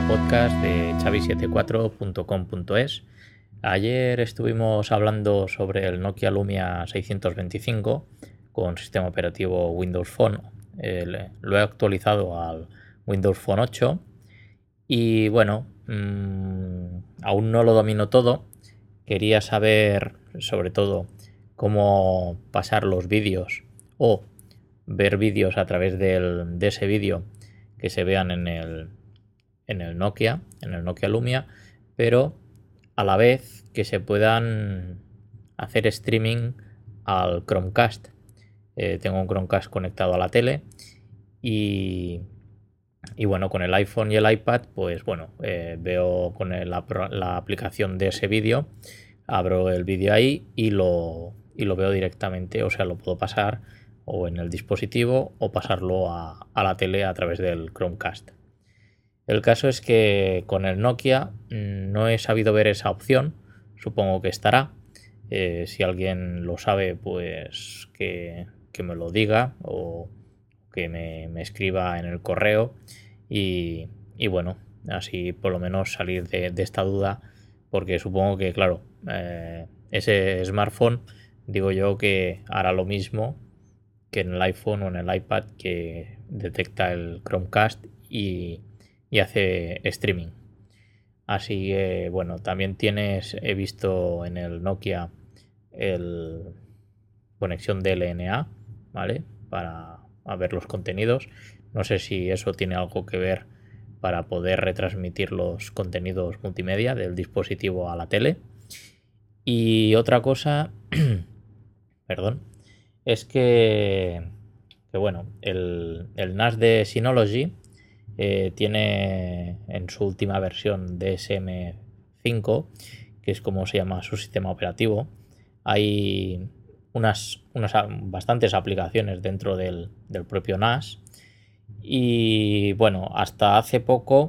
podcast de xavi74.com.es. Ayer estuvimos hablando sobre el Nokia Lumia 625 con sistema operativo Windows Phone. Lo he actualizado al Windows Phone 8 y bueno, aún no lo domino todo. Quería saber sobre todo cómo pasar los vídeos o ver vídeos a través de ese vídeo que se vean en el Nokia Lumia, pero a la vez que se puedan hacer streaming al Chromecast. Tengo un Chromecast conectado a la tele y bueno, con el iPhone y el iPad, pues bueno, veo con la aplicación de ese vídeo, abro el vídeo ahí y lo veo directamente, o sea, lo puedo pasar o en el dispositivo o pasarlo a la tele a través del Chromecast. El caso es que con el Nokia no he sabido ver esa opción, supongo que estará. Si alguien lo sabe, pues que me lo diga o que me escriba en el correo y bueno, así por lo menos salir de esta duda, porque supongo que, claro, ese smartphone, digo yo que hará lo mismo que en el iPhone o en el iPad, que detecta el Chromecast y hace streaming. Así que bueno, también he visto en el Nokia el conexión DLNA, ¿vale? Para ver los contenidos. No sé si eso tiene algo que ver para poder retransmitir los contenidos multimedia del dispositivo a la tele. Y otra cosa, perdón, es que bueno, el NAS de Synology tiene en su última versión DSM5, que es como se llama su sistema operativo, hay unas bastantes aplicaciones dentro del propio NAS y bueno, hasta hace poco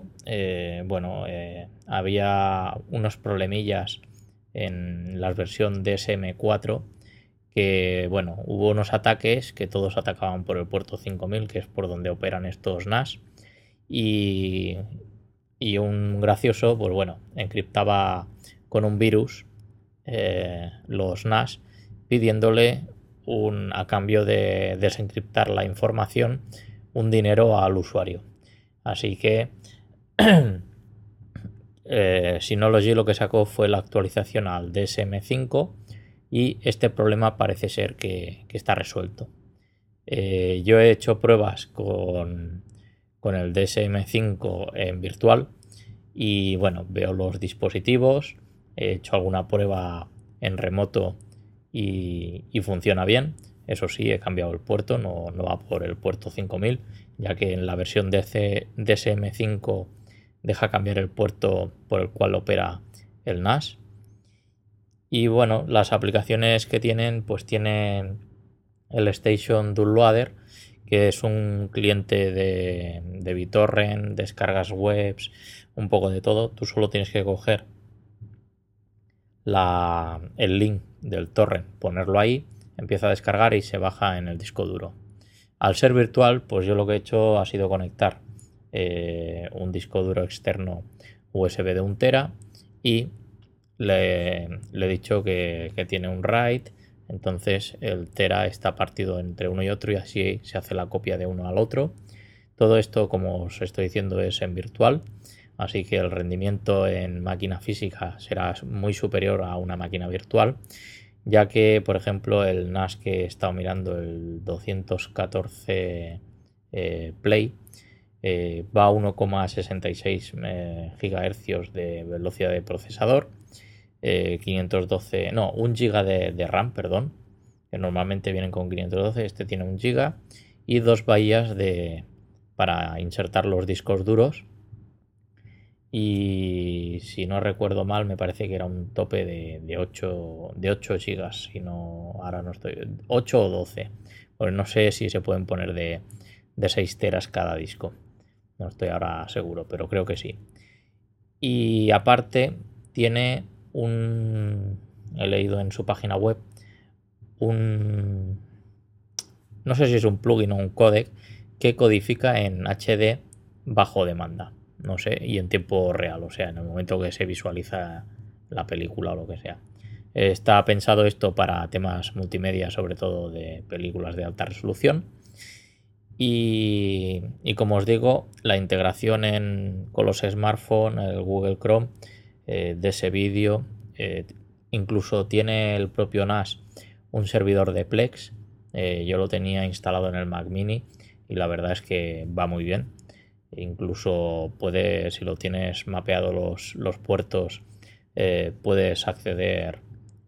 había unos problemillas en la versión DSM4 que bueno, hubo unos ataques que todos atacaban por el puerto 5000, que es por donde operan estos NAS. Y un gracioso, pues bueno, encriptaba con un virus los NAS pidiéndole a cambio de desencriptar la información, un dinero al usuario. Así que Synology lo que sacó fue la actualización al DSM5 y este problema parece ser que está resuelto. Yo he hecho pruebas con el DSM5 en virtual y bueno, veo los dispositivos, he hecho alguna prueba en remoto y funciona bien. Eso sí, he cambiado el puerto, no va por el puerto 5000, ya que en la versión DSM5 deja cambiar el puerto por el cual opera el NAS. Y bueno, las aplicaciones que tienen, pues tienen el Station Downloader, que es un cliente de BitTorrent, descargas webs, un poco de todo. Tú solo tienes que coger el link del torrent, ponerlo ahí, empieza a descargar y se baja en el disco duro. Al ser virtual, pues yo lo que he hecho ha sido conectar un disco duro externo USB de 1 tera y le he dicho que tiene un RAID. Entonces el tera está partido entre uno y otro y así se hace la copia de uno al otro. Todo esto, como os estoy diciendo, es en virtual, así que el rendimiento en máquina física será muy superior a una máquina virtual, ya que, por ejemplo, el NAS que he estado mirando, el 214 Play, va a 1,66 GHz de velocidad de procesador, 512, no, 1 GB de RAM, perdón, que normalmente vienen con 512, este tiene 1 GB y 2 bahías para insertar los discos duros. Y si no recuerdo mal, me parece que era un tope de 8 GB, si no, ahora no estoy, 8 o 12, pues no sé si se pueden poner de 6 teras cada disco, no estoy ahora seguro, pero creo que sí. Y aparte tiene he leído en su página web, no sé si es un plugin o un códec que codifica en HD bajo demanda. no sé, y en tiempo real, o sea, en el momento que se visualiza la película o lo que sea. Está pensado esto para temas multimedia, sobre todo de películas de alta resolución. Y como os digo, la integración con los smartphones, el Google Chrome, de ese vídeo, incluso tiene el propio NAS un servidor de Plex. Yo lo tenía instalado en el Mac Mini y la verdad es que va muy bien. Incluso puedes, si lo tienes mapeado los puertos, puedes acceder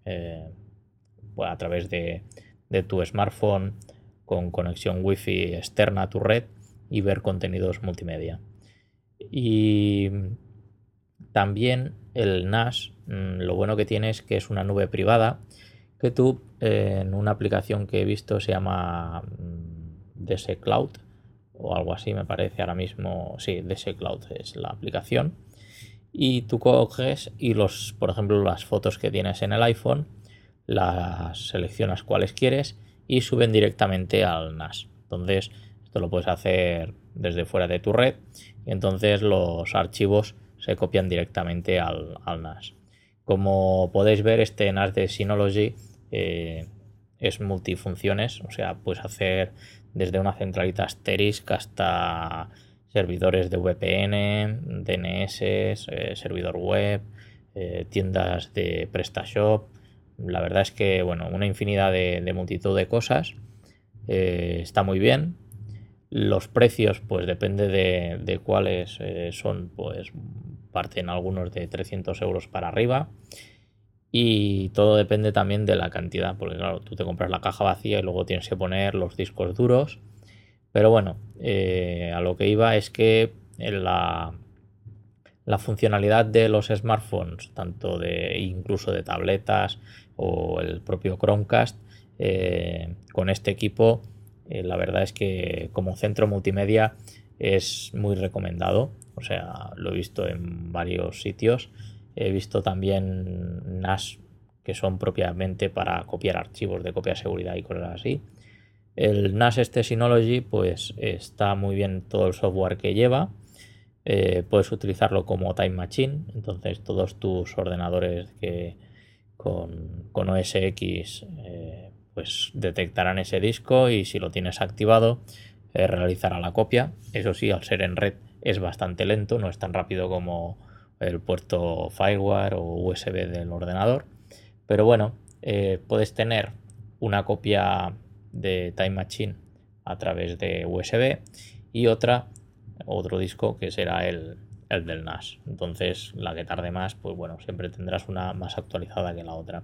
a través de tu smartphone con conexión wifi externa a tu red y ver contenidos multimedia. Y también el NAS, lo bueno que tiene es que es una nube privada que tú, en una aplicación que he visto, se llama DS Cloud o algo así, me parece ahora mismo. Sí, DS Cloud es la aplicación. Y tú coges y por ejemplo, las fotos que tienes en el iPhone, las seleccionas cuáles quieres y suben directamente al NAS. Entonces, esto lo puedes hacer desde fuera de tu red y entonces los archivos se copian directamente al NAS. Como podéis ver, este NAS de Synology es multifunciones, o sea, puedes hacer desde una centralita Asterisk hasta servidores de VPN, DNS, servidor web, tiendas de PrestaShop. La verdad es que, bueno, una infinidad de multitud de cosas. Está muy bien. Los precios, pues depende de cuáles son, pues parten algunos de 300 euros para arriba. Y todo depende también de la cantidad, porque claro, tú te compras la caja vacía y luego tienes que poner los discos duros. Pero bueno, a lo que iba es que la funcionalidad de los smartphones, tanto incluso de tabletas o el propio Chromecast, con este equipo, la verdad es que como centro multimedia es muy recomendado. O sea, lo he visto en varios sitios. He visto también NAS que son propiamente para copiar archivos de copia de seguridad y cosas así. El NAS Synology, pues está muy bien todo el software que lleva. Puedes utilizarlo como Time Machine, entonces todos tus ordenadores con OS X pues detectarán ese disco y si lo tienes activado realizará la copia. Eso sí, al ser en red es bastante lento, no es tan rápido como el puerto Firewire o USB del ordenador, pero bueno, puedes tener una copia de Time Machine a través de USB y otro disco que será el del NAS. Entonces, la que tarde más, pues bueno, siempre tendrás una más actualizada que la otra.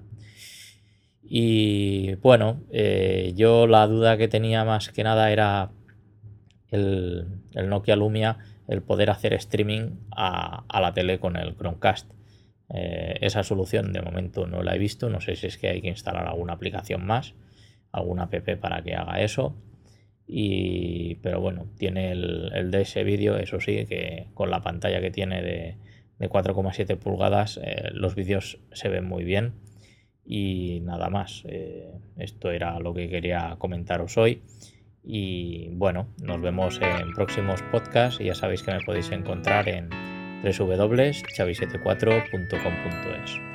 Y bueno, yo la duda que tenía más que nada era el Nokia Lumia, el poder hacer streaming a la tele con el Chromecast. Esa solución de momento no la he visto, no sé si es que hay que instalar alguna aplicación más, alguna app para que haga eso. Pero bueno, tiene el de ese vídeo, eso sí, que con la pantalla que tiene de 4,7 pulgadas, los vídeos se ven muy bien. Y nada más, esto era lo que quería comentaros hoy. Y bueno, nos vemos en próximos podcasts y ya sabéis que me podéis encontrar en www.chavi74.com.es.